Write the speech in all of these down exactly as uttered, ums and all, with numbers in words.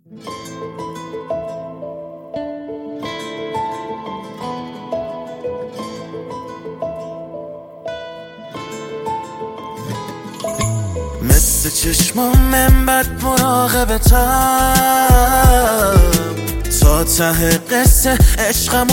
مثل چشمام من بد مراقبتم، تا ته قصه عشقم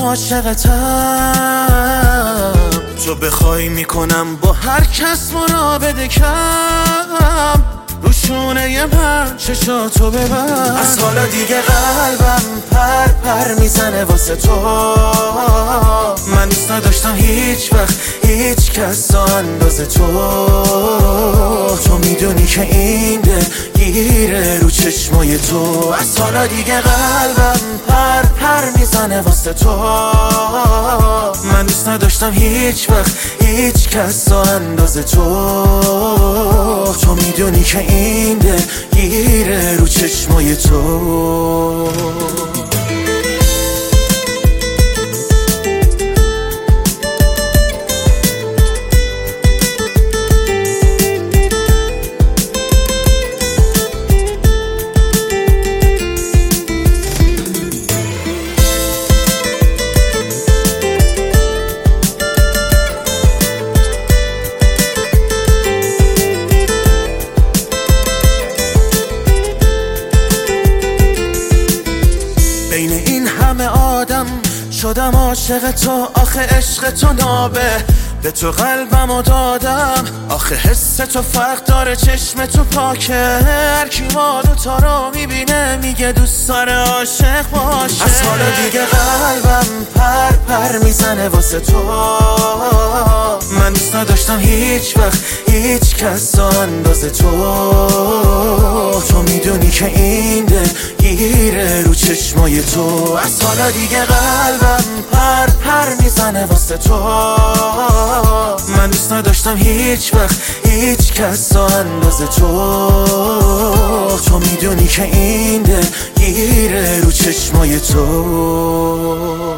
عاشقتم. تو بخوای میکنم با هر کس مراوده کم، روشونه من چشاتو ببر. از حالا دیگه قلبم پر پر میزنه واسه تو. من دوست نداشتم هیچ وقت هیچ کس انداز تو. تو میدونی که این دل گیره رو چشمای تو. از حالا دیگه قلبم پر پر میزنه واسه تو. من دوست نداشتم هیچ وقت هیچ کس انداز تو. تو میدونی که این دل گیره رو چشمای تو. بین این همه آدم شدم عاشق تو. آخه عشق تو نابه، به تو قلبمو دادم. آخه حس تو فرق داره، چشم تو پاکه. هر کی ما دوتا رو میبینه میگه دوست داره عاشق باشه. از حالا دیگه قلبم پر پر میزنه واسه تو. من دوست نداشتم هیچ وقت هیچ کس انداز تو. تو میدونی که این دل گیره رو چشمای تو. از حالا دیگه قلبم پر پر میزنه واسه تو. من دوست نداشتم هیچ وقت هیچ کس انداز تو. تو میدونی که این دل گیره رو چشمای تو.